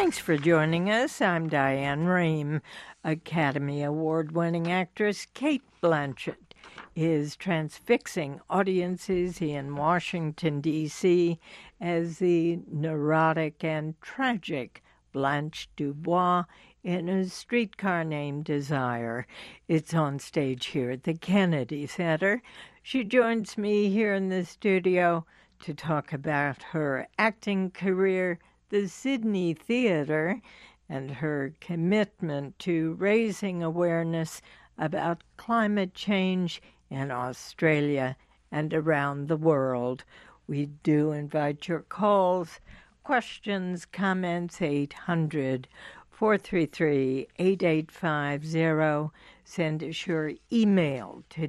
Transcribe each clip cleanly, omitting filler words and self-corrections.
Thanks for joining us. I'm Diane Rehm. Academy Award-winning actress Cate Blanchett is transfixing audiences in Washington, D.C. as the neurotic and tragic Blanche DuBois in A Streetcar Named Desire. It's on stage here at the Kennedy Center. She joins me here in the studio to talk about her acting career, the Sydney Theatre, and her commitment to raising awareness about climate change in Australia and around the world. We do invite your calls, questions, comments, 800-433-8850. Send us your email to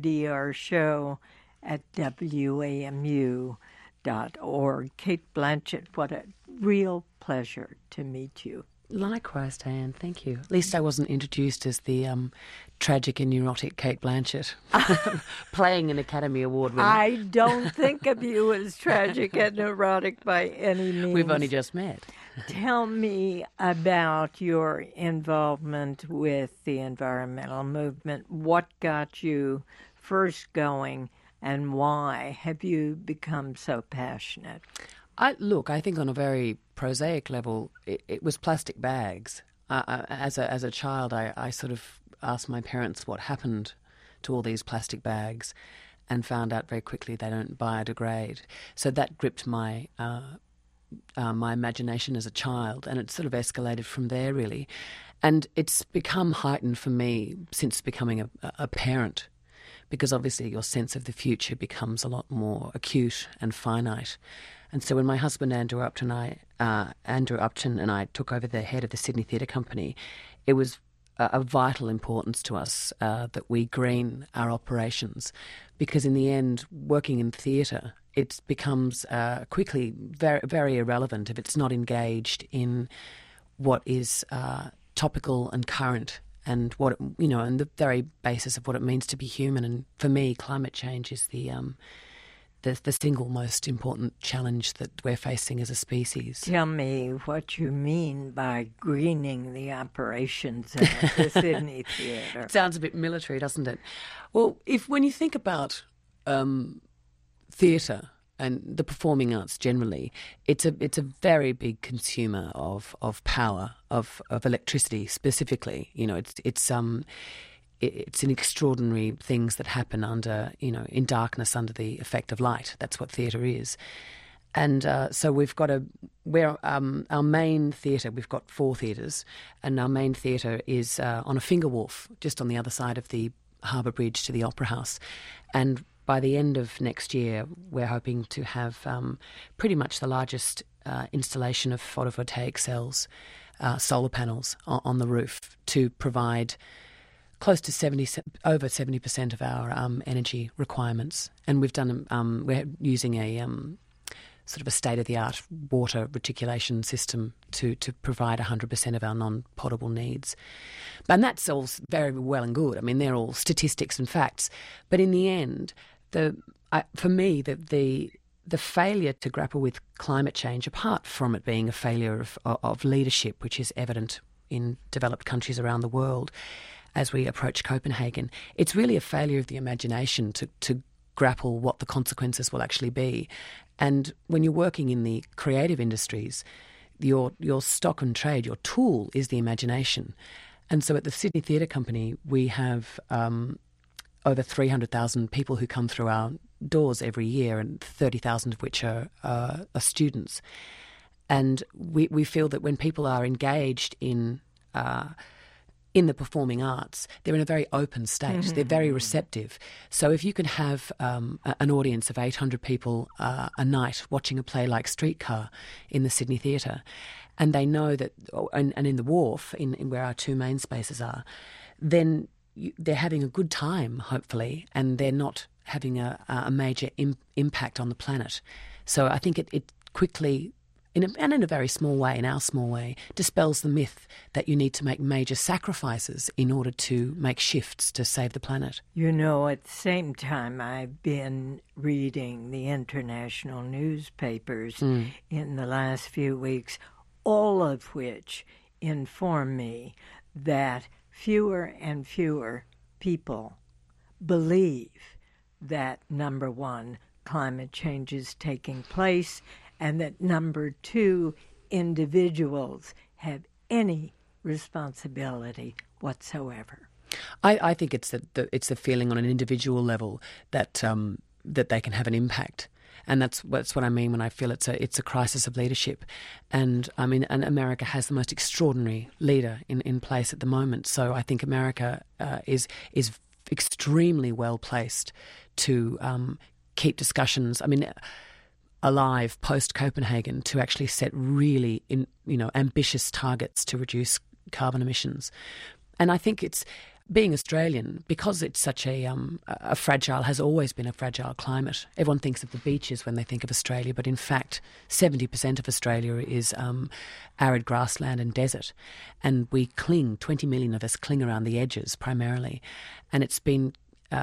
drshow@wamu.org. Cate Blanchett, what a real pleasure to meet you. Likewise, Diane, thank you. At least I wasn't introduced as the tragic and neurotic Cate Blanchett, playing an Academy Award winner. I don't think of you as tragic and neurotic by any means. We've only just met. Tell me about your involvement with the environmental movement. What got you first going, and why have you become so passionate? I think on a very prosaic level, it was plastic bags. As a child, I sort of asked my parents what happened to all these plastic bags, and found out very quickly they don't biodegrade. So that gripped my my imagination as a child, and it sort of escalated from there, really. And it's become heightened for me since becoming a parent, because obviously your sense of the future becomes a lot more acute and finite. And so when my husband Andrew Upton and I took over the head of the Sydney Theatre Company, it was of vital importance to us that we green our operations, because in the end, working in theatre, it becomes quickly very, very irrelevant if it's not engaged in what is topical and current, and what and the very basis of what it means to be human. And for me, climate change is the single most important challenge that we're facing as a species. Tell me what you mean by greening the operations at the Sydney Theatre. It sounds a bit military, doesn't it? Well, when you think about theatre and the performing arts generally, it's a very big consumer of power, of electricity specifically. It's an extraordinary things that happen in darkness under the effect of light. That's what theatre is. And so we've got our main theatre, we've got 4 theatres, and our main theatre is on a finger wharf, just on the other side of the Harbour Bridge to the Opera House. And by the end of next year, we're hoping to have pretty much the largest installation of photovoltaic cells, solar panels on the roof to provide close to over 70% of our energy requirements. And we're using a sort of a state-of-the-art water reticulation system to provide 100% of our non-potable needs. And that's all very well and good. I mean, they're all statistics and facts. But in the end, for me, the failure to grapple with climate change, apart from it being a failure of leadership, which is evident in developed countries around the world, as we approach Copenhagen, it's really a failure of the imagination to grapple what the consequences will actually be. And when you're working in the creative industries, your stock and trade, your tool is the imagination. And so at the Sydney Theatre Company, we have over 300,000 people who come through our doors every year, and 30,000 of which are students. And we feel that when people are engaged in the performing arts, they're in a very open state. Mm-hmm. They're very receptive. So if you can have an audience of 800 people a night watching a play like Streetcar in the Sydney Theatre, and they know that, and in the Wharf, in where our 2 main spaces are, then they're having a good time, hopefully, and they're not having a major impact on the planet. So I think it quickly, in a very small way, in our small way, dispels the myth that you need to make major sacrifices in order to make shifts to save the planet. At the same time, I've been reading the international newspapers in the last few weeks, all of which inform me that fewer and fewer people believe that, number one, climate change is taking place, and that, number two, individuals have any responsibility whatsoever. I think it's the feeling on an individual level that that they can have an impact. And that's what I mean when I feel it's a crisis of leadership. And I mean, and America has the most extraordinary leader in place at the moment. So I think America is extremely well placed to keep discussions, alive post Copenhagen, to actually set really ambitious targets to reduce carbon emissions. And I think it's, being Australian, because it's such a fragile, has always been a fragile climate. Everyone thinks of the beaches when they think of Australia, but in fact 70% of Australia is arid grassland and desert. And we cling, 20 million of us cling around the edges primarily. And it's been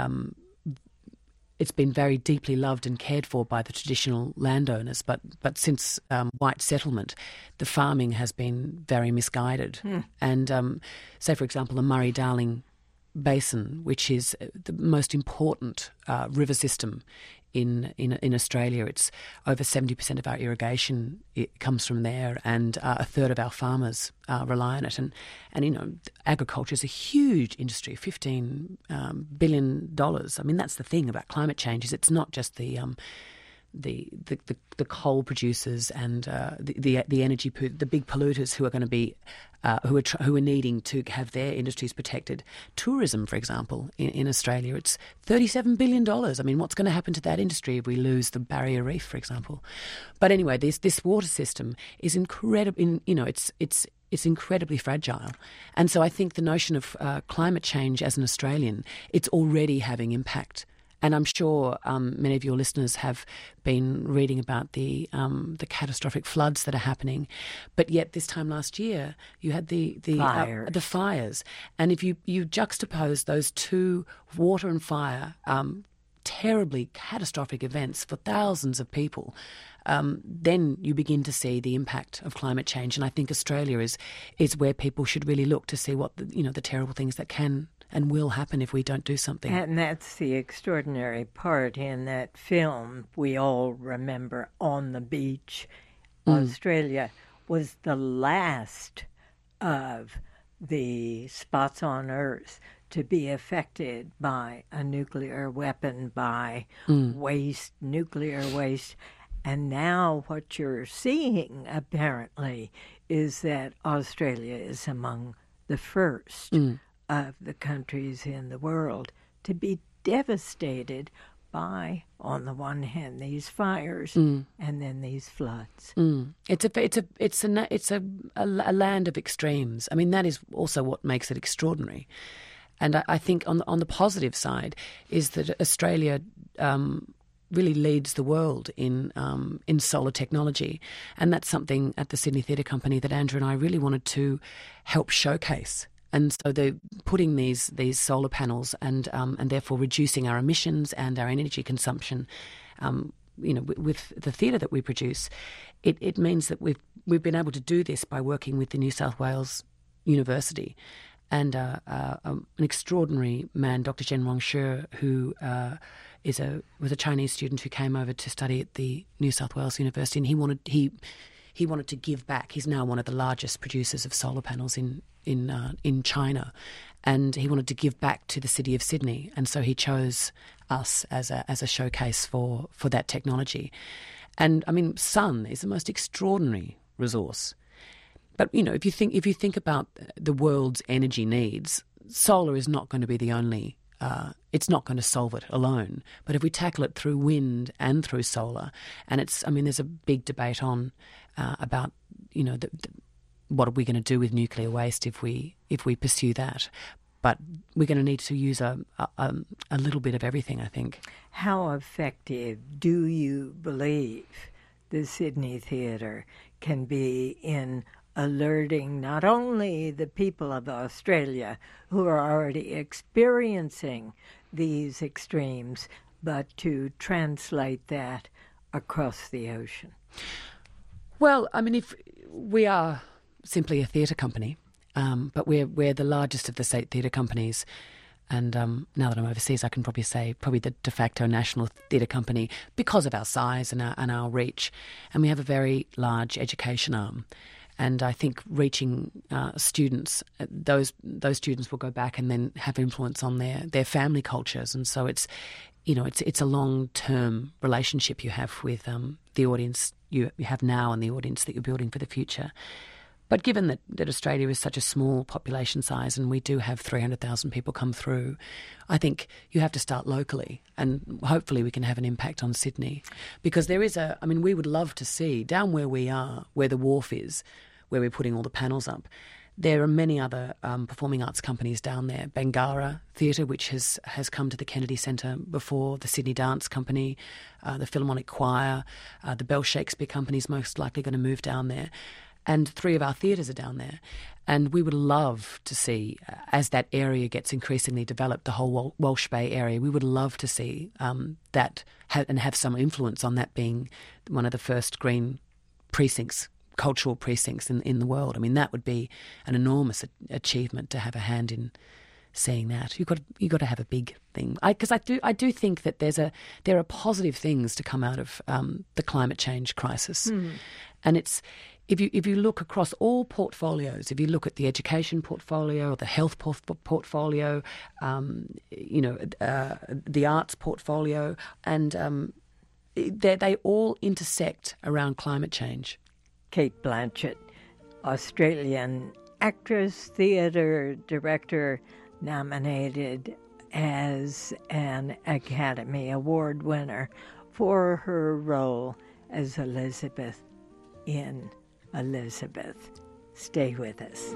very deeply loved and cared for by the traditional landowners, but since white settlement, the farming has been very misguided. And say, for example, the Murray-Darling Basin, which is the most important river system in Australia. It's over 70% of our irrigation, it comes from there, and a third of our farmers rely on it. And agriculture is a huge industry, $15 billion. I mean, that's the thing about climate change, is it's not just the coal producers and the energy, the big polluters who are going to be who are needing to have their industries protected. Tourism, for example, in Australia, it's $37 billion. I mean, what's going to happen to that industry if we lose the barrier reef, for example? But anyway, this water system is incredible. It's incredibly fragile. And so I think the notion of climate change as an Australian, it's already having impact. And I'm sure many of your listeners have been reading about the catastrophic floods that are happening. But yet this time last year, you had the fires. And if you juxtapose those two, water and fire, terribly catastrophic events for thousands of people, then you begin to see the impact of climate change. And I think Australia is where people should really look to see what the terrible things that can and will happen if we don't do something. And that's the extraordinary part in that film we all remember, On the Beach. Australia was the last of the spots on Earth to be affected by a nuclear weapon, by waste, nuclear waste. And now what you're seeing, apparently, is that Australia is among the first of the countries in the world to be devastated by, on the one hand, these fires and then these floods. It's a land of extremes. I mean, that is also what makes it extraordinary. And I think on the positive side is that Australia really leads the world in solar technology, and that's something at the Sydney Theatre Company that Andrew and I really wanted to help showcase. And so they're putting these solar panels and therefore reducing our emissions and our energy consumption. With the theatre that we produce, it means that we've been able to do this by working with the New South Wales University and an extraordinary man, Dr. Zhen Rongshi, who was a Chinese student who came over to study at the New South Wales University, and he wanted to give back. He's now one of the largest producers of solar panels in China, and he wanted to give back to the city of Sydney, and so he chose us as a showcase for that technology. And I mean, sun is the most extraordinary resource. But if you think about the world's energy needs, solar is not going to be the only. It's not going to solve it alone. But if we tackle it through wind and through solar, and there's a big debate on about what are we going to do with nuclear waste if we pursue that. But we're going to need to use a little bit of everything, I think. How effective do you believe the Sydney Theatre can be in alerting not only the people of Australia who are already experiencing these extremes, but to translate that across the ocean? Well, I mean, if we are simply a theatre company, but we're the largest of the state theatre companies. And now that I'm overseas, I can probably say the de facto national theatre company because of our size and our reach. And we have a very large education arm. And I think reaching students, those students will go back and then have influence on their family cultures. And so it's a long-term relationship you have with the audience you have now and the audience that you're building for the future. But given that Australia is such a small population size and we do have 300,000 people come through, I think you have to start locally and hopefully we can have an impact on Sydney. Because we would love to see down where we are, where the wharf is, where we're putting all the panels up, there are many other performing arts companies down there. Bangarra Theatre, which has come to the Kennedy Centre before, the Sydney Dance Company, the Philharmonic Choir, the Bell Shakespeare Company is most likely going to move down there. And 3 of our theatres are down there. And we would love to see, as that area gets increasingly developed, the whole Walsh Bay area, we would love to see that and have some influence on that being one of the first green precincts, cultural precincts in the world. I mean, that would be an enormous achievement to have a hand in seeing that. You've got to have a big thing. Because I do think that there are positive things to come out of the climate change crisis. And it's... If you look across all portfolios, if you look at the education portfolio or the health portfolio, the arts portfolio, and they all intersect around climate change. Cate Blanchett, Australian actress, theatre director, nominated as an Academy Award winner for her role as Elizabeth in Elizabeth. Stay with us.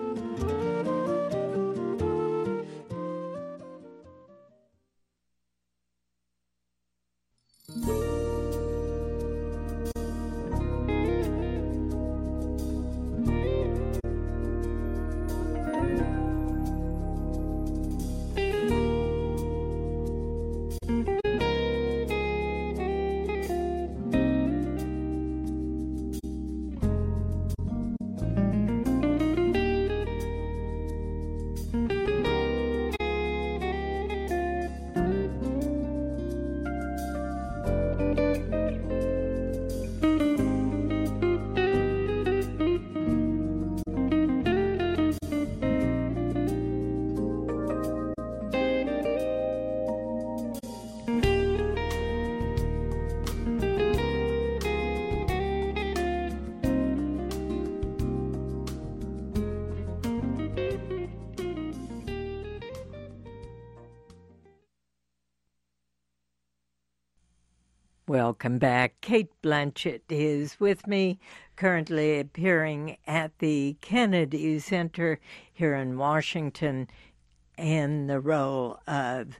Welcome back. Cate Blanchett is with me, currently appearing at the Kennedy Center here in Washington in the role of,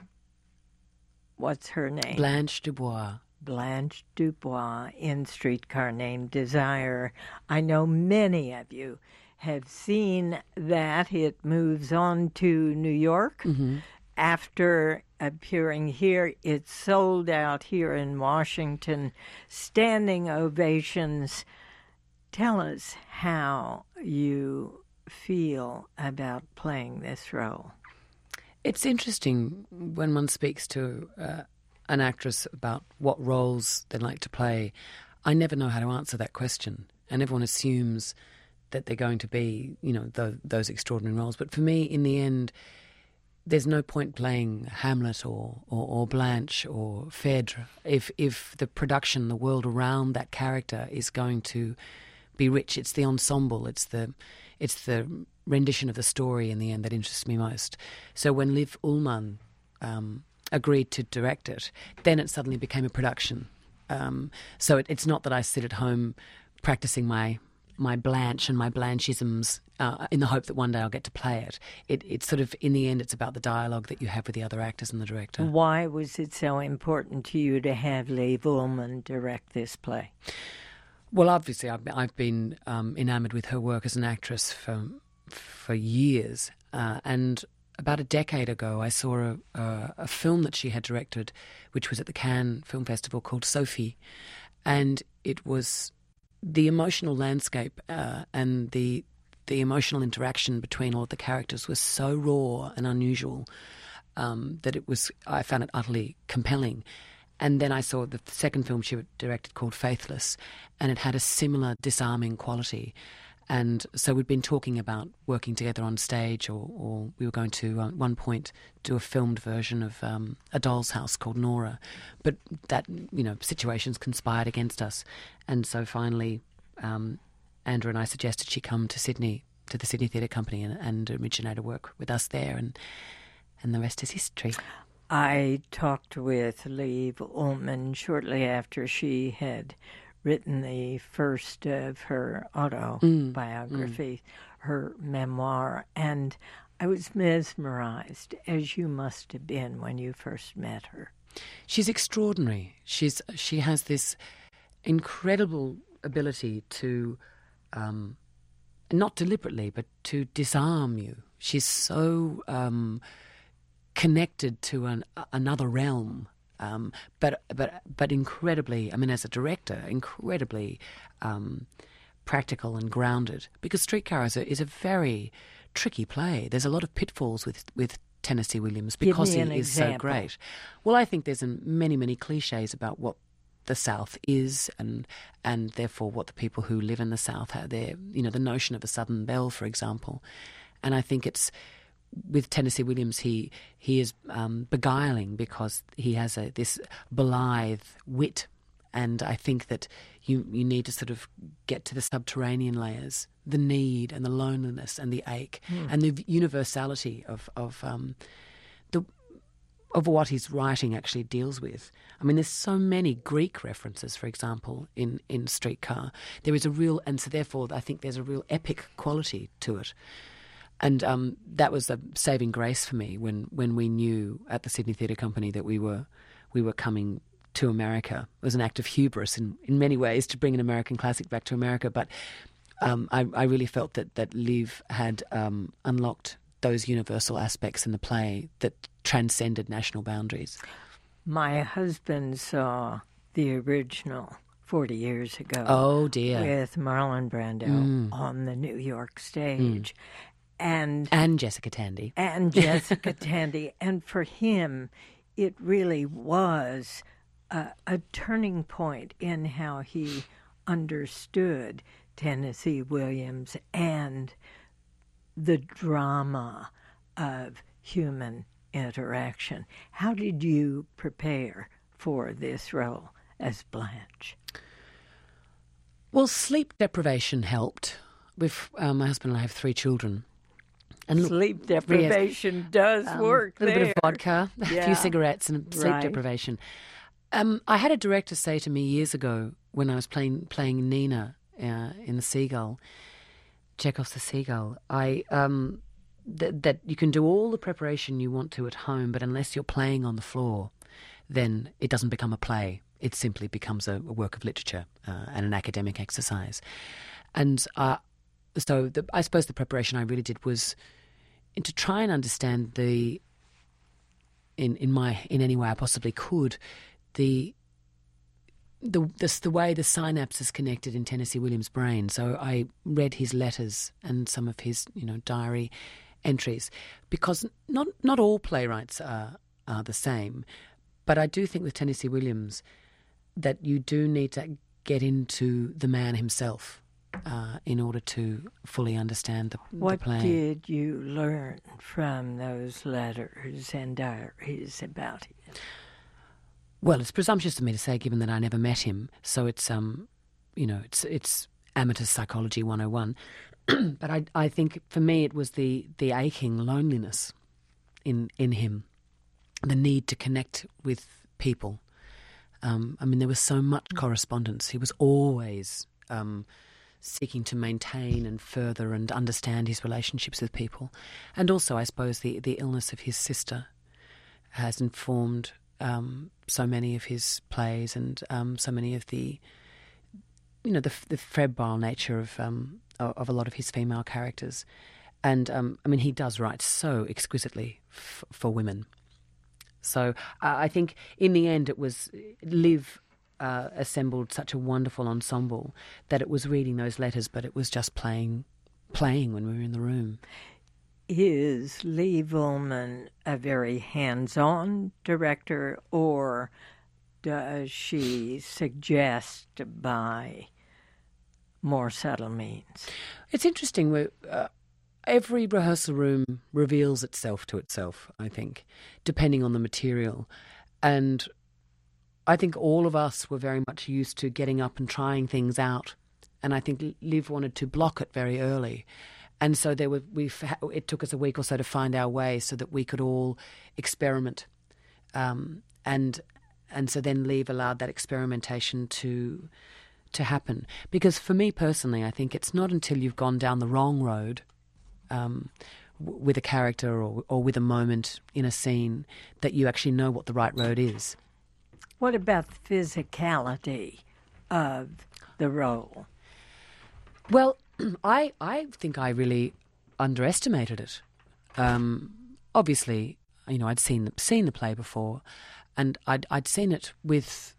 what's her name? Blanche Dubois. Blanche Dubois in Streetcar Named Desire. I know many of you have seen that. It moves on to New York. After appearing here, it's sold out here in Washington. Standing ovations. Tell us how you feel about playing this role. It's interesting when one speaks to an actress about what roles they like to play. I never know how to answer that question, and everyone assumes that they're going to be, those extraordinary roles. But for me, in the end, there's no point playing Hamlet or Blanche or Phèdre if the production, the world around that character is going to be rich. It's the ensemble, it's the rendition of the story in the end that interests me most. So when Liv Ullmann agreed to direct it, then it suddenly became a production. So it's not that I sit at home practicing my Blanche and my Blanchisms in the hope that one day I'll get to play it. It's sort of, in the end, it's about the dialogue that you have with the other actors and the director. Why was it so important to you to have Liv Ullmann direct this play? Well, obviously, I've been enamoured with her work as an actress for years. And about a decade ago, I saw a film that she had directed, which was at the Cannes Film Festival, called Sophie. And it was the emotional landscape and the emotional interaction between all of the characters was so raw and unusual that I found it utterly compelling. And then I saw the second film she directed called Faithless, and it had a similar disarming quality. And so we'd been talking about working together on stage, or we were going to, at one point, do a filmed version of A Doll's House called Nora. But that, situations conspired against us. And so finally, Andrew and I suggested she come to Sydney, to the Sydney Theatre Company, and originate a work with us there. And the rest is history. I talked with Liv Ullmann shortly after she had written the first of her autobiography, her memoir, and I was mesmerized, as you must have been when you first met her. She's extraordinary. She has this incredible ability to, not deliberately, but to disarm you. She's so connected to another realm. But incredibly, as a director, incredibly practical and grounded. Because Streetcar is a very tricky play. There's a lot of pitfalls with Tennessee Williams because he is so great. Well, I think there's many, many cliches about what the South is and therefore what the people who live in the South have. The notion of a Southern belle, for example. And I think it's, with Tennessee Williams, he is beguiling because he has this blithe wit, and I think that you need to sort of get to the subterranean layers, the need and the loneliness and the ache and the universality of what his writing actually deals with. There's so many Greek references, for example, in Streetcar. There is a real, and so therefore I think there's a real epic quality to it. And that was a saving grace for me when we knew at the Sydney Theatre Company that we were coming to America. It was an act of hubris in many ways to bring an American classic back to America, but I really felt that Liv had unlocked those universal aspects in the play that transcended national boundaries. My husband saw the original 40 years ago. Oh, dear. With Marlon Brando on the New York stage. And Jessica Tandy. And Jessica Tandy. And for him, it really was a turning point in how he understood Tennessee Williams and the drama of human interaction. How did you prepare for this role as Blanche? Well, sleep deprivation helped. My husband and I have 3 children. And sleep deprivation does work there. A little bit of vodka, a few cigarettes, and sleep deprivation. I had a director say to me years ago when I was playing Nina in The Seagull, Chekhov's The Seagull, that you can do all the preparation you want to at home, but unless you're playing on the floor, then it doesn't become a play. It simply becomes a work of literature and an academic exercise. And I suppose the preparation I really did was to try and understand in any way I possibly could the way the synapses connected in Tennessee Williams' brain. So I read his letters and some of his diary entries, because not all playwrights are the same, but I do think with Tennessee Williams that you do need to get into the man himself in order to fully understand the play. What did you learn from those letters and diaries about him? Well, it's presumptuous of me to say, given that I never met him. So it's it's amateur psychology 101. But I think for me it was the aching loneliness in him, the need to connect with people. There was so much correspondence. He was always seeking to maintain and further and understand his relationships with people. And also, I suppose, the illness of his sister has informed so many of his plays and so many of the febrile nature of a lot of his female characters. And, he does write so exquisitely for women. So I think in the end it was Liv assembled such a wonderful ensemble that it was reading those letters, but it was just playing when we were in the room. Is Lee Vullman a very hands-on director, or does she suggest by more subtle means? It's interesting. Every rehearsal room reveals itself to itself, I think, depending on the material. And I think all of us were very much used to getting up and trying things out. And I think Liv wanted to block it very early. And so it took us a week or so to find our way so that we could all experiment. And so then Liv allowed that experimentation to happen. Because for me personally, I think it's not until you've gone down the wrong road with a character or with a moment in a scene that you actually know what the right road is. What about the physicality of the role? Well, I think I really underestimated it. Obviously, I'd seen the play before, and I'd seen it with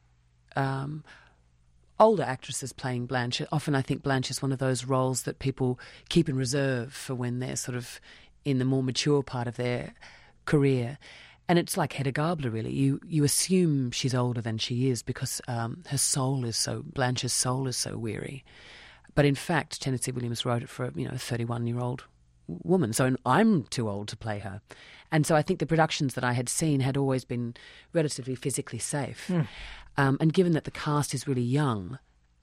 older actresses playing Blanche. Often I think Blanche is one of those roles that people keep in reserve for when they're sort of in the more mature part of their career. And it's like Hedda Gabler, really. You assume she's older than she is because Blanche's soul is so weary. But in fact, Tennessee Williams wrote it for a 31-year-old woman. So I'm too old to play her. And so I think the productions that I had seen had always been relatively physically safe. And given that the cast is really young,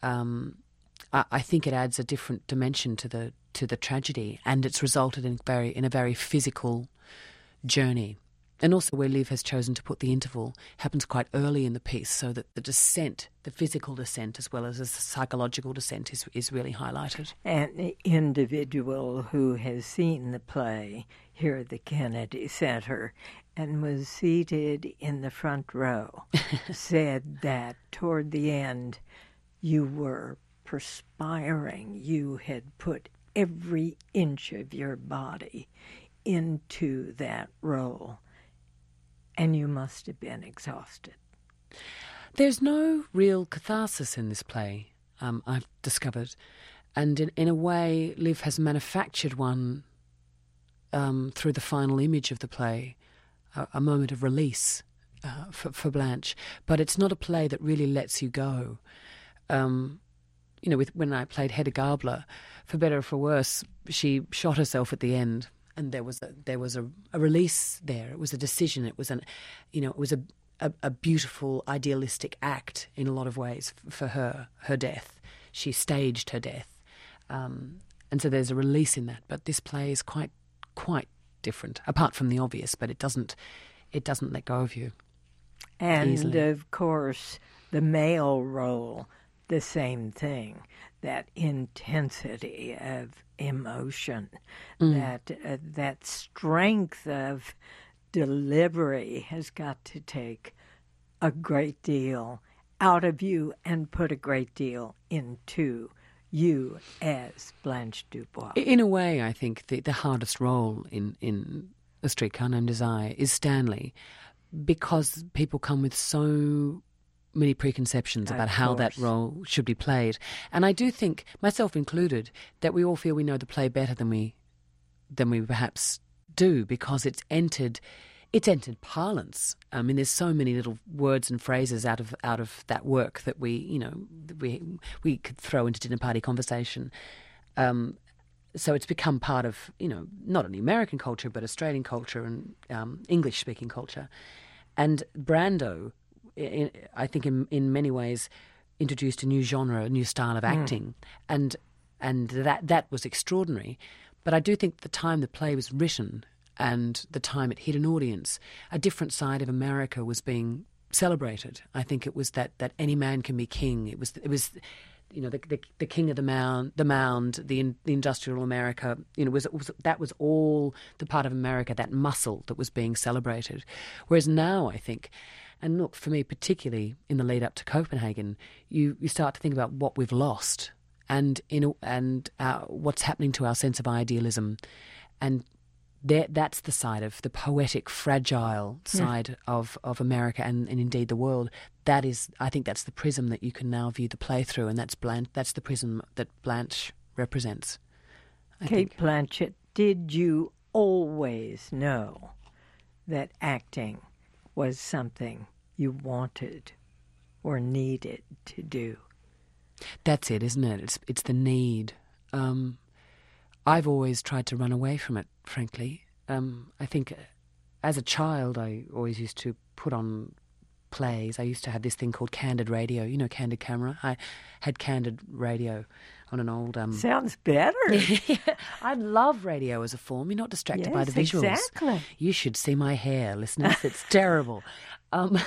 I think it adds a different dimension to the tragedy, and it's resulted in a very physical journey. And also where Liv has chosen to put the interval happens quite early in the piece, so that the descent, the physical descent as well as the psychological descent is really highlighted. An individual who has seen the play here at the Kennedy Center and was seated in the front row said that toward the end you were perspiring. You had put every inch of your body into that role. And you must have been exhausted. There's no real catharsis in this play, I've discovered. And in a way, Liv has manufactured one through the final image of the play, a moment of release for Blanche. But it's not a play that really lets you go. When I played Hedda Gabler, for better or for worse, she shot herself at the end. And there was a release there. It was a decision. It was a beautiful, idealistic act in a lot of ways for her death. She staged her death, and so there's a release in that. But this play is quite different, apart from the obvious. But it doesn't let go of you. And easily. Of course, the male role, the same thing. That intensity of emotion, that strength of delivery has got to take a great deal out of you and put a great deal into you as Blanche DuBois. In a way, I think the hardest role in A Streetcar Named Desire is Stanley, because people come with so many preconceptions about how that role should be played. And I do think, myself included, that we all feel we know the play better than we perhaps do, because it's entered parlance. I mean, there's so many little words and phrases out of that work that we could throw into dinner party conversation. So it's become part of, not only American culture, but Australian culture and English-speaking culture. And Brando, I think in many ways introduced a new genre, a new style of acting, and that was extraordinary. But I do think the time the play was written and the time it hit an audience, a different side of America was being celebrated. I think it was that any man can be king. It was the king of the mound, the industrial America. That was all the part of America, that muscle that was being celebrated. Whereas now, I think. And look, for me, particularly in the lead up to Copenhagen, you start to think about what we've lost and what's happening to our sense of idealism. And that's the side of the poetic, fragile side of America and indeed the world. That is, I think that's the prism that you can now view the play through, and that's the prism that Blanche represents. Cate Blanchett, did you always know that acting was something you wanted or needed to do? That's it, isn't it? It's the need. I've always tried to run away from it, frankly. I think as a child I always used to put on plays. I used to have this thing called Candid Radio, Candid Camera. I had Candid Radio on an old... Sounds better. I love radio as a form. You're not distracted by the visuals. Exactly. You should see my hair, listeners. It's terrible. No,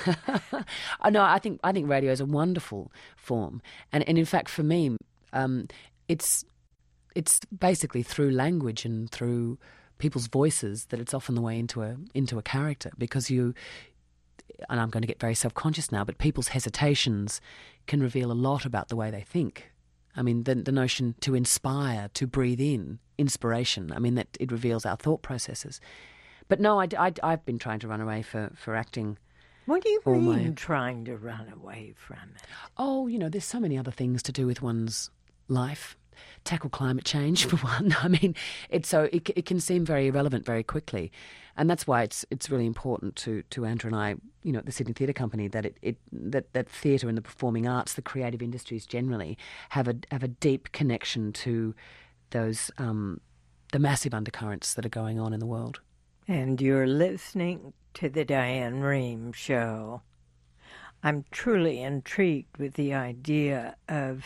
I think radio is a wonderful form. And in fact, for me, it's basically through language and through people's voices that it's often the way into a character, because and I'm going to get very self-conscious now, but people's hesitations can reveal a lot about the way they think. I mean, the notion to inspire, to breathe in, inspiration, I mean, that it reveals our thought processes. But no, I've been trying to run away for acting. What do you mean trying to run away from it? Oh, there's so many other things to do with one's life. Tackle climate change, for one. I mean, it can seem very irrelevant very quickly, and that's why it's really important to Andrew and I, at the Sydney Theatre Company, that theatre and the performing arts, the creative industries generally, have a deep connection to those the massive undercurrents that are going on in the world. And you're listening to the Diane Rehm Show. I'm truly intrigued with the idea of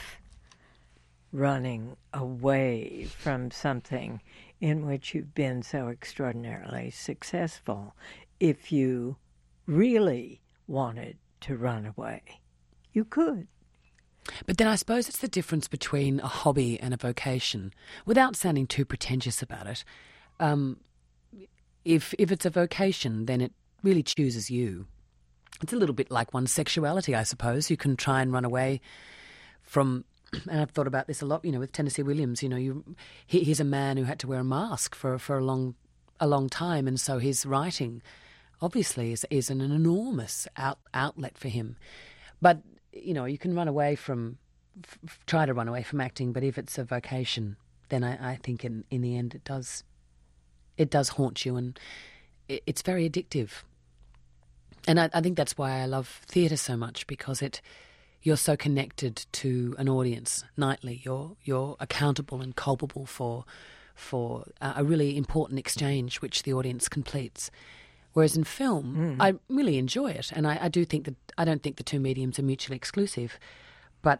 running away from something in which you've been so extraordinarily successful. If you really wanted to run away, you could. But then I suppose it's the difference between a hobby and a vocation, without sounding too pretentious about it. If it's a vocation, then it really chooses you. It's a little bit like one's sexuality, I suppose. You can try and run away from... And I've thought about this a lot, with Tennessee Williams. He's a man who had to wear a mask for a long time, and so his writing, obviously, is an enormous outlet for him. But you can run away from, try to run away from acting. But if it's a vocation, then I think in the end it does haunt you, and it's very addictive. And I think that's why I love theatre so much, because you're so connected to an audience nightly. You're accountable and culpable for a really important exchange which the audience completes. Whereas in film, I really enjoy it, and I do think that I don't think the two mediums are mutually exclusive, but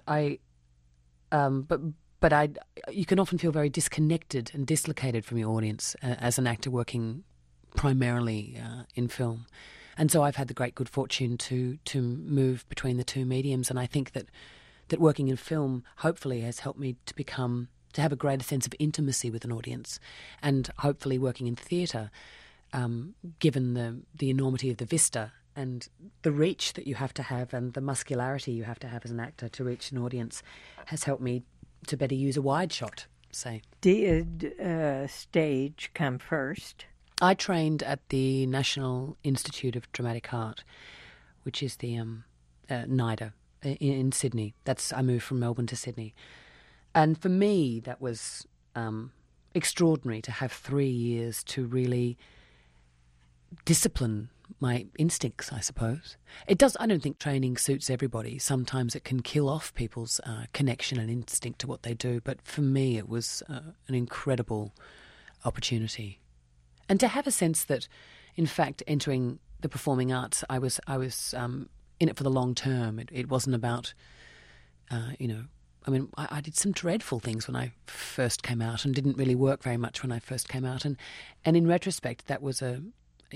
you can often feel very disconnected and dislocated from your audience as an actor working primarily in film. And so I've had the great good fortune to move between the two mediums, and I think that working in film hopefully has helped me to have a greater sense of intimacy with an audience, and hopefully working in theatre, given the enormity of the vista and the reach that you have to have and the muscularity you have to have as an actor to reach an audience, has helped me to better use a wide shot, say. Did stage come first? I trained at the National Institute of Dramatic Art, which is the NIDA in Sydney. I moved from Melbourne to Sydney. And for me, that was extraordinary to have 3 years to really discipline my instincts, I suppose. I don't think training suits everybody. Sometimes it can kill off people's connection and instinct to what they do. But for me, it was an incredible opportunity. And to have a sense that, in fact, entering the performing arts, I was in it for the long term. It wasn't about, I did some dreadful things when I first came out, and didn't really work very much when I first came out. And in retrospect, that was a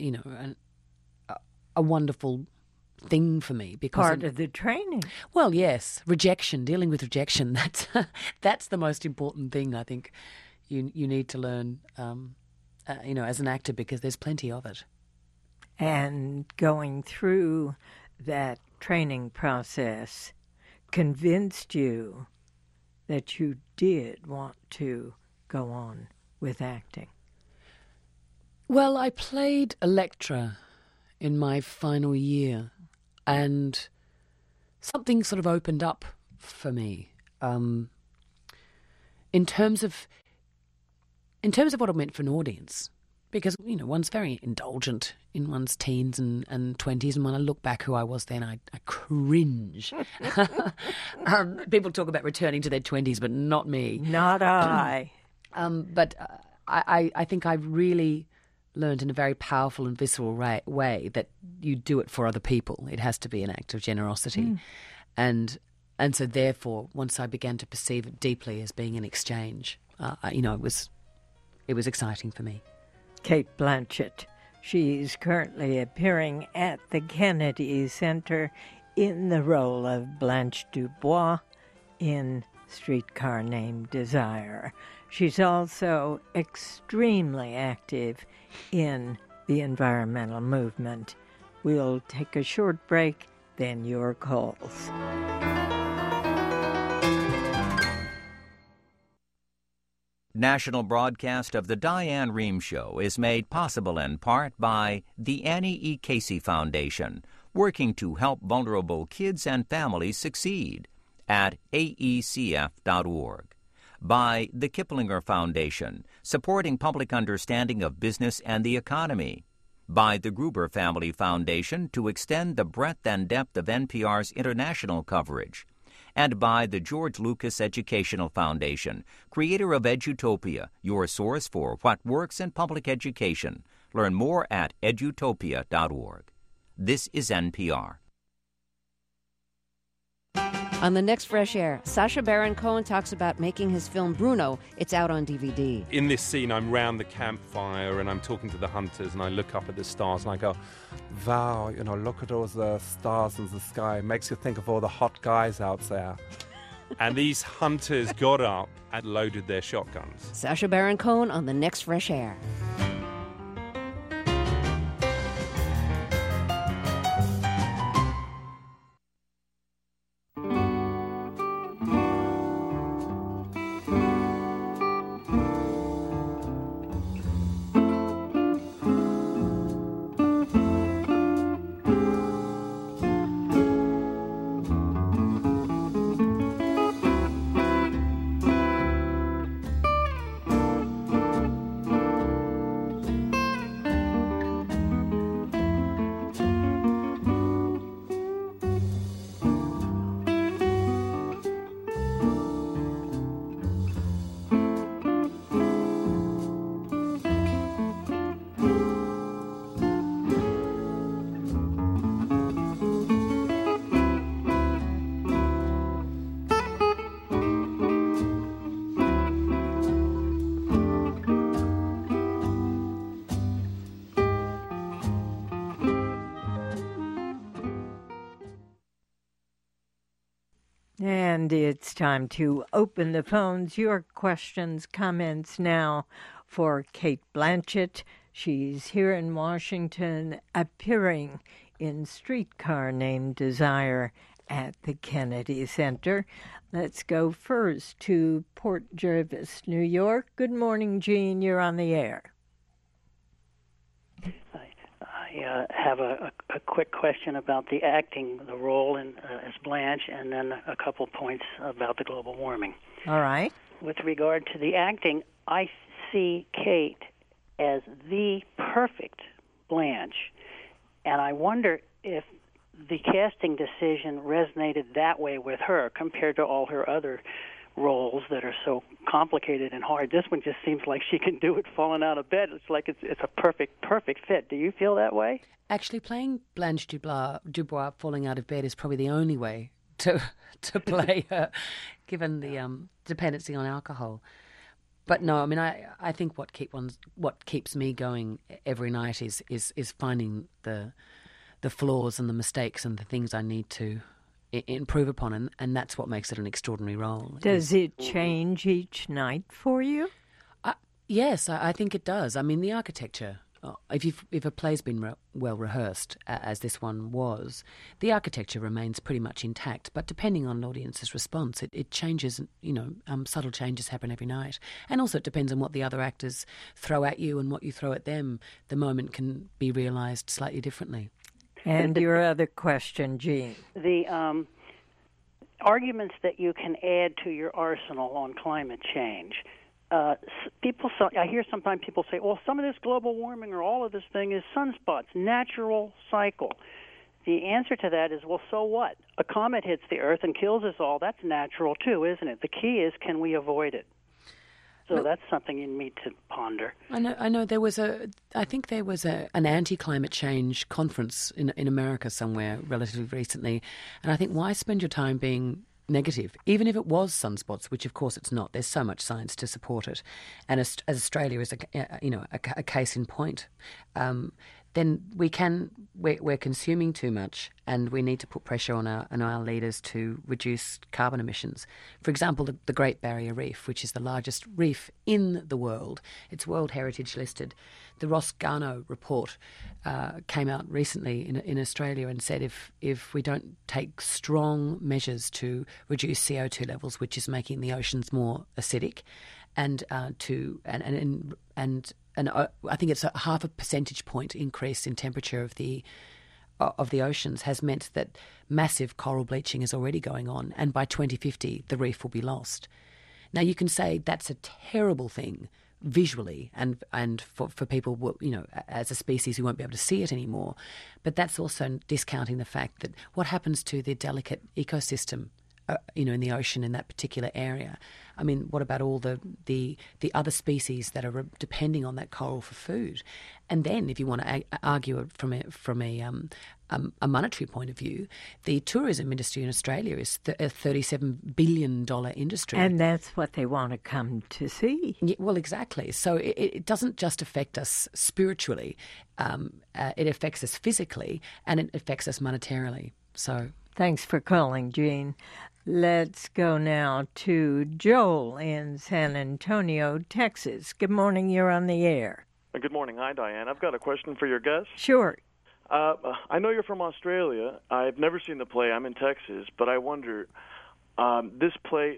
wonderful thing for me, because part of the training. Well, yes, dealing with rejection. That's the most important thing, I think. You need to learn. As an actor, because there's plenty of it. And going through that training process convinced you that you did want to go on with acting? Well, I played Electra in my final year, and something sort of opened up for me in terms of what it meant for an audience. Because, one's very indulgent in one's teens and 20s, and when I look back who I was then, I cringe. People talk about returning to their 20s, but not me. Not I. But I think I really learned in a very powerful and visceral way that you do it for other people. It has to be an act of generosity. And so therefore, once I began to perceive it deeply as being an exchange, it was exciting for me. Cate Blanchett. She's currently appearing at the Kennedy Center in the role of Blanche Dubois in Streetcar Named Desire. She's also extremely active in the environmental movement. We'll take a short break, then your calls. National broadcast of the Diane Rehm Show is made possible in part by the Annie E. Casey Foundation, working to help vulnerable kids and families succeed at aecf.org. By the Kiplinger Foundation, supporting public understanding of business and the economy. By the Gruber Family Foundation to extend the breadth and depth of NPR's international coverage. And by the George Lucas Educational Foundation, creator of Edutopia, your source for what works in public education. Learn more at edutopia.org. This is NPR. On the next Fresh Air, Sacha Baron Cohen talks about making his film Bruno. It's out on DVD. In this scene, I'm round the campfire and I'm talking to the hunters, and I look up at the stars and I go, wow, look at all the stars in the sky. It makes you think of all the hot guys out there. And these hunters got up and loaded their shotguns. Sacha Baron Cohen on the next Fresh Air. And it's time to open the phones. Your questions, comments now for Cate Blanchett. She's here in Washington, appearing in Streetcar Named Desire at the Kennedy Center. Let's go first to Port Jervis, New York. Good morning, Jean. You're on the air. I have a quick question about the acting, the role as Blanche, and then a couple points about the global warming. All right. With regard to the acting, I see Cate as the perfect Blanche, and I wonder if the casting decision resonated that way with her compared to all her other roles that are so complicated and hard. This one just seems like she can do it falling out of bed. It's like it's a perfect fit. Do you feel that way? Actually, playing Blanche Dubois falling out of bed is probably the only way to play her, given the dependency on alcohol. But no, I mean, I think what keeps me going every night is finding the flaws and the mistakes and the things I need to improve upon, and that's what makes it an extraordinary role. Does it change each night for you? Yes, I think it does. I mean, the architecture if a play's been well rehearsed, as this one was, the architecture remains pretty much intact. But depending on an audience's response, it changes. Subtle changes happen every night, and also it depends on what the other actors throw at you and what you throw at them. The moment can be realised slightly differently. And your other question, Jean. The arguments that you can add to your arsenal on climate change. I hear sometimes people say, well, some of this global warming or all of this thing is sunspots, natural cycle. The answer to that is, well, so what? A comet hits the Earth and kills us all. That's natural, too, isn't it? The key is, can we avoid it? So that's something you need to ponder. I know. I think there was an anti-climate change conference in America somewhere relatively recently, and I think, why spend your time being negative, even if it was sunspots, which of course it's not. There's so much science to support it, and as Australia is a case in point. Then we're consuming too much, and we need to put pressure on our leaders to reduce carbon emissions. For example, the Great Barrier Reef, which is the largest reef in the world, it's World Heritage listed. The Ross Garnaut report came out recently in Australia and said if we don't take strong measures to reduce CO2 levels, which is making the oceans more acidic, and I think it's a 0.5 percentage point increase in temperature of the oceans has meant that massive coral bleaching is already going on, and by 2050 the reef will be lost. Now you can say that's a terrible thing visually, and for people, as a species who won't be able to see it anymore, but that's also discounting the fact that what happens to the delicate ecosystem in the ocean in that particular area. I mean, what about all the other species that are depending on that coral for food? And then, if you want to argue it from a monetary point of view, the tourism industry in Australia is a $37 billion industry. And that's what they want to come to see. Yeah, well, exactly. So it doesn't just affect us spiritually. It affects us physically, and it affects us monetarily. So thanks for calling, Jean. Let's go now to Joel in San Antonio, Texas. Good morning. You're on the air. Good morning. Hi, Diane. I've got a question for your guest. Sure. I know you're from Australia. I've never seen the play. I'm in Texas, but I wonder, this play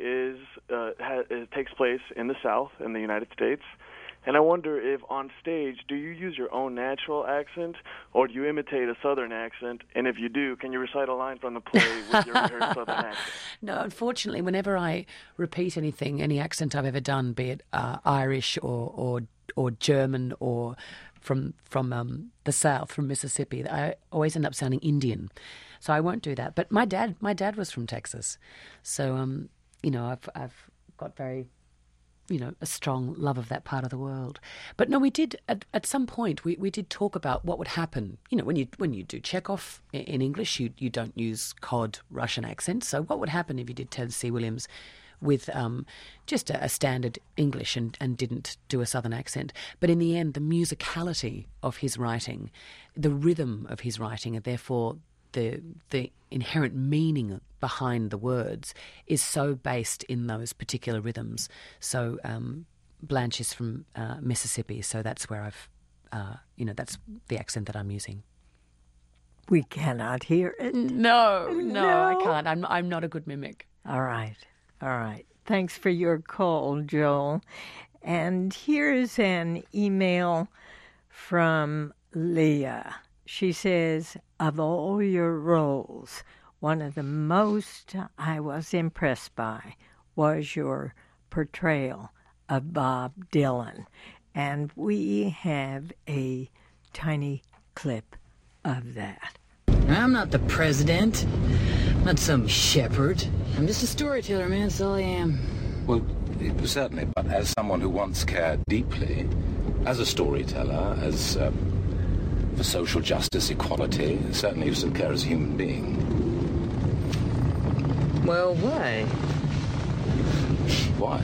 it takes place in the South, in the United States, and I wonder if on stage, do you use your own natural accent, or do you imitate a Southern accent? And if you do, can you recite a line from the play with your rehearsed Southern accent? No, unfortunately, whenever I repeat anything, any accent I've ever done, be it Irish or German or from the South, from Mississippi, I always end up sounding Indian. So I won't do that. But my dad was from Texas, so I've got very a strong love of that part of the world. But no, we did at some point we did talk about what would happen. When you do Chekhov in English, you don't use cod Russian accent. So what would happen if you did Tennessee Williams with just a standard English and didn't do a Southern accent? But in the end, the musicality of his writing, the rhythm of his writing, and therefore the inherent meaning behind the words is so based in those particular rhythms. So Blanche is from Mississippi, so that's where I've, that's the accent that I'm using. We cannot hear it. No, I can't. I'm not a good mimic. All right. Thanks for your call, Joel. And here's an email from Leah. She says, of all your roles, one of the most I was impressed by was your portrayal of Bob Dylan. And we have a tiny clip of that. I'm not the president. I'm not some shepherd. I'm just a storyteller, man. That's all I am. Well, certainly, but as someone who once cared deeply, as a storyteller, as for social justice, equality, certainly you still care as a human being. Well, why? Why?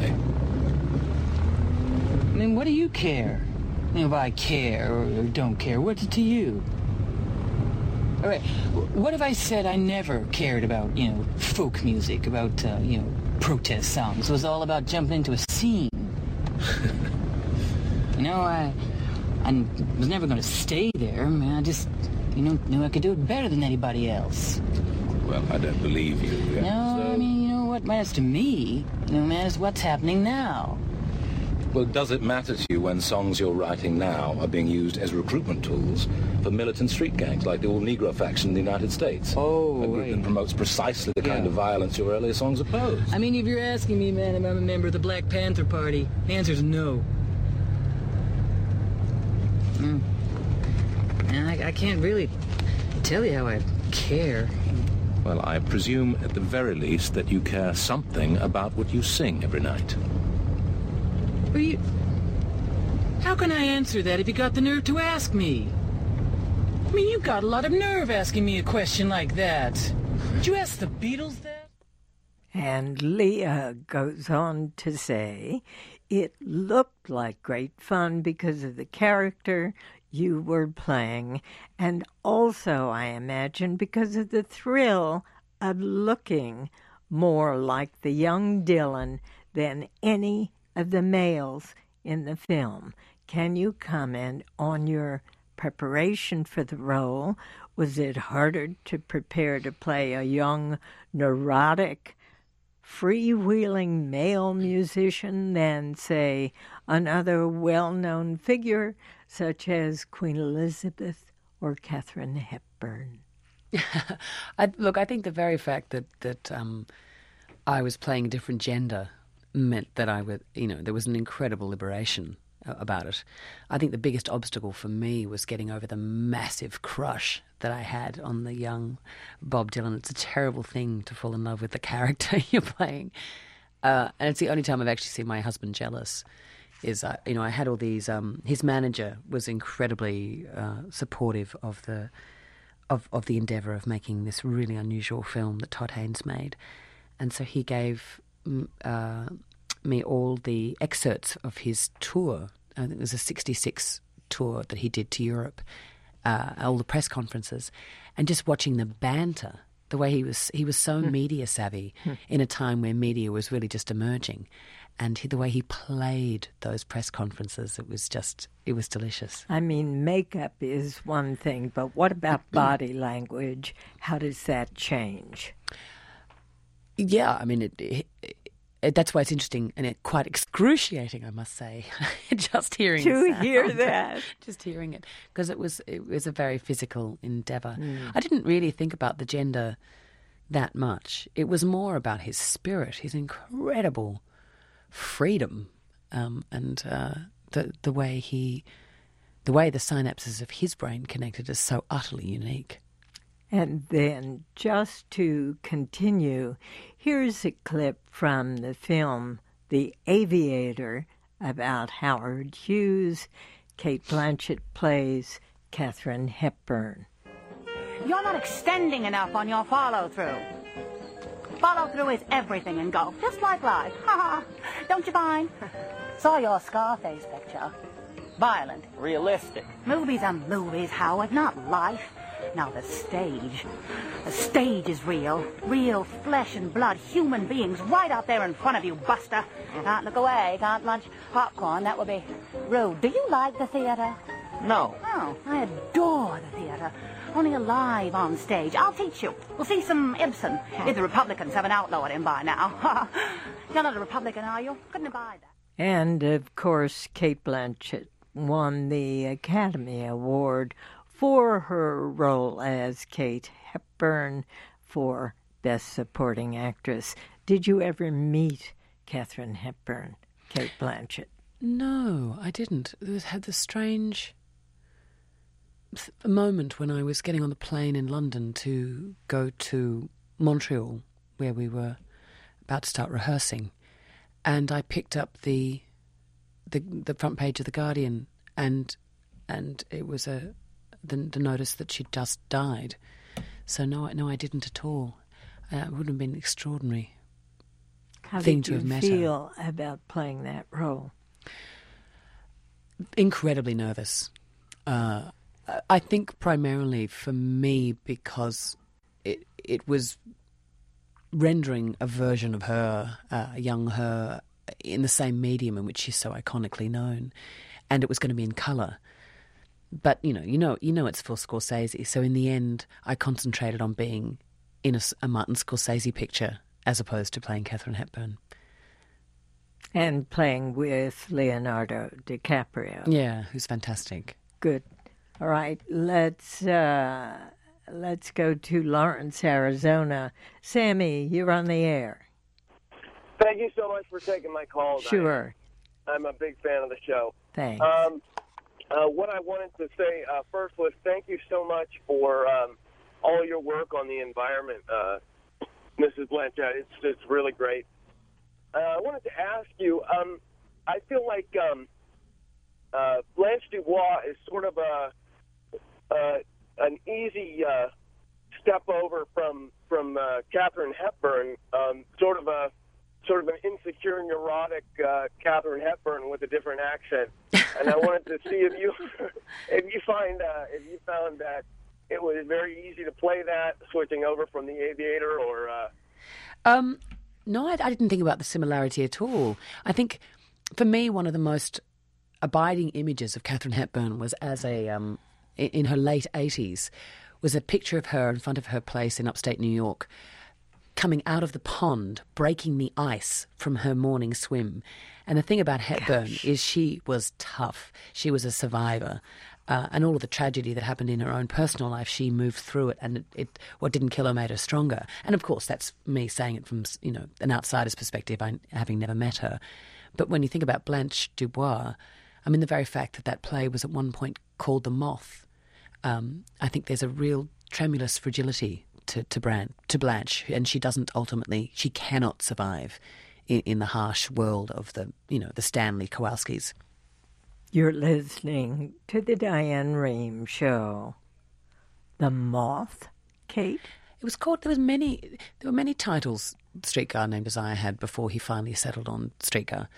I mean, what do you care? If I care or don't care, what's it to you? All right, what if I said I never cared about, folk music, about, protest songs? It was all about jumping into a scene. I was never going to stay there. I mean, I just, knew I could do it better than anybody else. Well, I don't believe you. Yeah. No, So, I mean, what matters to me, matters what's happening now. well, does it matter to you when songs you're writing now are being used as recruitment tools for militant street gangs like the all-Negro faction in the United States? Oh, a group right. that promotes precisely the kind of violence your earlier songs oppose. I mean, if you're asking me, man, if I'm a member of the Black Panther Party, the answer's no. And I can't really tell you how I care. Well, I presume at the very least that you care something about what you sing every night. Well, how can I answer that if you got the nerve to ask me? I mean, you got a lot of nerve asking me a question like that. Did you ask the Beatles that? And Leah goes on to say, it looked like great fun because of the character you were playing, and also, I imagine, because of the thrill of looking more like the young Dylan than any of the males in the film. Can you comment on your preparation for the role? Was it harder to prepare to play a young, neurotic, freewheeling male musician than, say, another well-known figure such as Queen Elizabeth or Katharine Hepburn? I think the very fact that I was playing a different gender meant that there was an incredible liberation about it. I think the biggest obstacle for me was getting over the massive crush that I had on the young Bob Dylan. It's a terrible thing to fall in love with the character you're playing. And it's the only time I've actually seen my husband jealous. I had all these. His manager was incredibly supportive of the endeavour of making this really unusual film that Todd Haynes made, and so he gave me all the excerpts of his tour. I think it was a '66 tour that he did to Europe, all the press conferences, and just watching the banter. The way he was so media savvy in a time where media was really just emerging. And the way he played those press conferences, it was delicious. I mean, makeup is one thing, but what about body language? How does that change? Yeah, I mean, that's why it's interesting and quite excruciating, I must say, just hearing that. Just hearing it, because it was a very physical endeavour. I didn't really think about the gender that much. It was more about his spirit, his incredible freedom, and the way the synapses of his brain connected is so utterly unique. And then, just to continue, here's a clip from the film The Aviator about Howard Hughes. Cate Blanchett plays Katharine Hepburn. You're not extending enough on your follow-through. Follow-through is everything in golf, just like life. Don't you find? Saw your Scarface picture. Violent. Realistic. Movies are movies, Howard, not life. Now the stage. The stage is real. Real flesh and blood, human beings right out there in front of you, Buster. Can't look away, can't lunch popcorn, that would be rude. Do you like the theater? No. Oh, I adore the theater. Only alive on stage. I'll teach you. We'll see some Ibsen. If the Republicans haven't outlawed him by now. You're not a Republican, are you? Couldn't abide that. And, of course, Cate Blanchett won the Academy Award for her role as Kate Hepburn for Best Supporting Actress. Did you ever meet Katharine Hepburn, Cate Blanchett? No, I didn't. I had this strange moment when I was getting on the plane in London to go to Montreal, where we were about to start rehearsing, and I picked up the front page of The Guardian, and it was the notice that she'd just died. So no, I didn't at all. It would have been an extraordinary thing to have met her. How did you feel about playing that role? Incredibly nervous. I think primarily for me because it was rendering a version of her, a young her, in the same medium in which she's so iconically known, and it was going to be in colour. But you know, it's for Scorsese. So in the end, I concentrated on being in a Martin Scorsese picture as opposed to playing Katharine Hepburn. And playing with Leonardo DiCaprio. Yeah, who's fantastic. Good. All right, let's go to Lawrence, Arizona. Sammy, you're on the air. Thank you so much for taking my call. Sure. I'm a big fan of the show. Thanks. What I wanted to say first was thank you so much for all your work on the environment, Mrs. Blanchett. It's really great. I wanted to ask you, I feel like Blanche DuBois is sort of an easy step over from Katharine Hepburn, sort of an insecure, neurotic Katharine Hepburn with a different accent. And I wanted to see if you found that it was very easy to play that, switching over from The Aviator, or. No, I didn't think about the similarity at all. I think, for me, one of the most abiding images of Katharine Hepburn was as in her late 80s, was a picture of her in front of her place in upstate New York, coming out of the pond, breaking the ice from her morning swim. And the thing about Hepburn is she was tough. She was a survivor. And all of the tragedy that happened in her own personal life, she moved through it, and what didn't kill her made her stronger. And of course, that's me saying it from an outsider's perspective, having never met her. But when you think about Blanche DuBois, I mean, the very fact that play was at one point called The Moth, I think there's a real tremulous fragility to Blanche, and she cannot survive in the harsh world of the Stanley Kowalskis. You're listening to the Diane Rehm Show. The Moth, Kate? It was called. There were many titles Streetcar Named Desire had before he finally settled on Streetcar.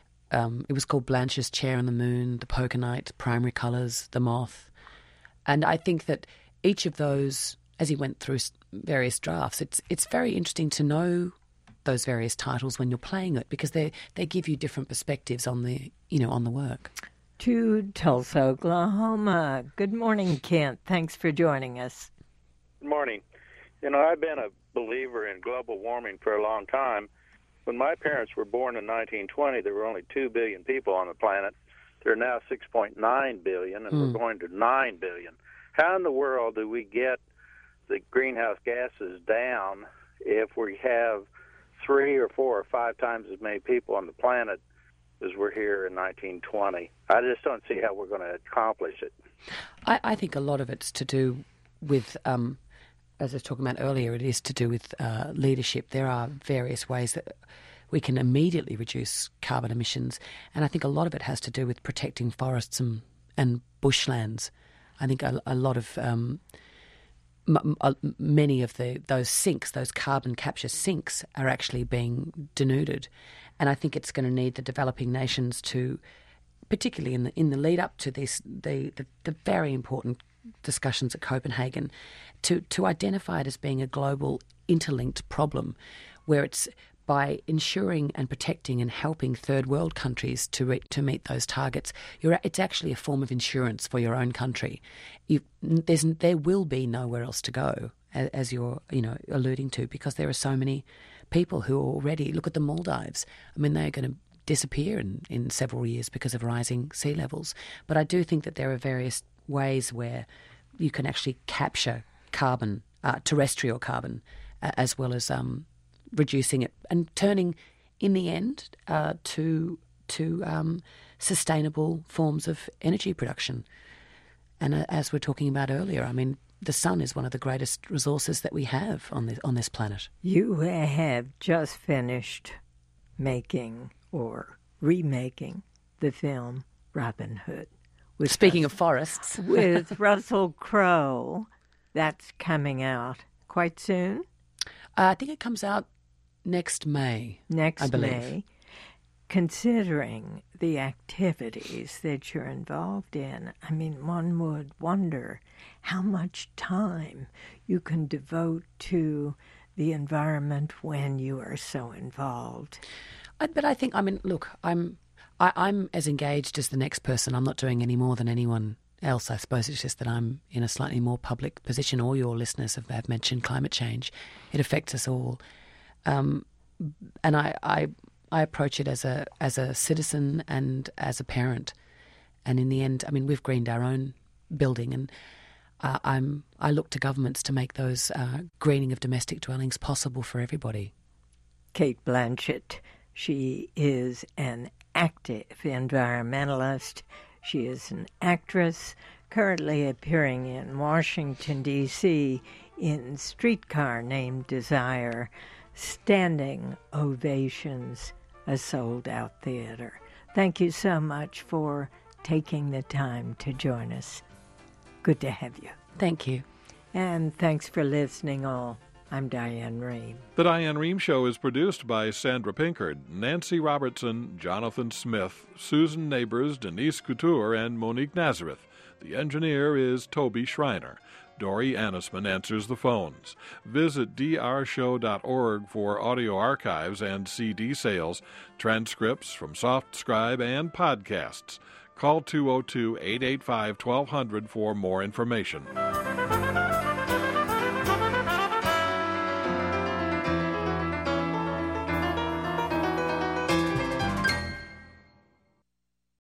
It was called Blanche's Chair in the Moon, The Poker Night, Primary Colours, The Moth. And I think that each of those, as he went through various drafts, it's very interesting to know those various titles when you're playing it, because they give you different perspectives on the work. To Tulsa, Oklahoma. Good morning, Kent. Thanks for joining us. Good morning. I've been a believer in global warming for a long time. When my parents were born in 1920, there were only 2 billion people on the planet. There are now 6.9 billion, and we're going to 9 billion. How in the world do we get the greenhouse gases down if we have 3 or 4 or 5 times as many people on the planet as we're here in 1920? I just don't see how we're going to accomplish it. I think a lot of it's to do with, as I was talking about earlier, it is to do with leadership. There are various ways that we can immediately reduce carbon emissions, and I think a lot of it has to do with protecting forests and bushlands. I think a lot of many of those sinks, those carbon capture sinks, are actually being denuded, and I think it's going to need the developing nations to, particularly in the lead up to this, the very important discussions at Copenhagen, to identify it as being a global interlinked problem, where it's by ensuring and protecting and helping third world countries to meet those targets, it's actually a form of insurance for your own country. There will be nowhere else to go, as you're alluding to, because there are so many people who already look at the Maldives. I mean, they're going to disappear in several years because of rising sea levels. But I do think that there are various ways where you can actually capture carbon, terrestrial carbon, as well as reducing it and turning, in the end, to sustainable forms of energy production. And as we're talking about earlier, I mean, the sun is one of the greatest resources that we have on this planet. You have just finished making or remaking the film Robin Hood. Speaking of forests. With Russell Crowe. That's coming out quite soon? I think it comes out next May. Next May. Considering the activities that you're involved in, I mean, one would wonder how much time you can devote to the environment when you are so involved. But I think, I mean, look, I'm as engaged as the next person. I'm not doing any more than anyone else. I suppose it's just that I'm in a slightly more public position. All your listeners have mentioned climate change. It affects us all. And I approach it as a citizen and as a parent. And in the end, I mean, we've greened our own building, and I look to governments to make those greening of domestic dwellings possible for everybody. Cate Blanchett, she is an active environmentalist. She is an actress currently appearing in Washington, D.C. in Streetcar Named Desire, Standing Ovations, a sold-out theater. Thank you so much for taking the time to join us. Good to have you. Thank you. And thanks for listening all. I'm Diane Rehm. The Diane Rehm Show is produced by Sandra Pinkard, Nancy Robertson, Jonathan Smith, Susan Neighbors, Denise Couture, and Monique Nazareth. The engineer is Toby Schreiner. Dory Annisman answers the phones. Visit drshow.org for audio archives and CD sales, transcripts from SoftScribe, and podcasts. Call 202-885-1200 for more information.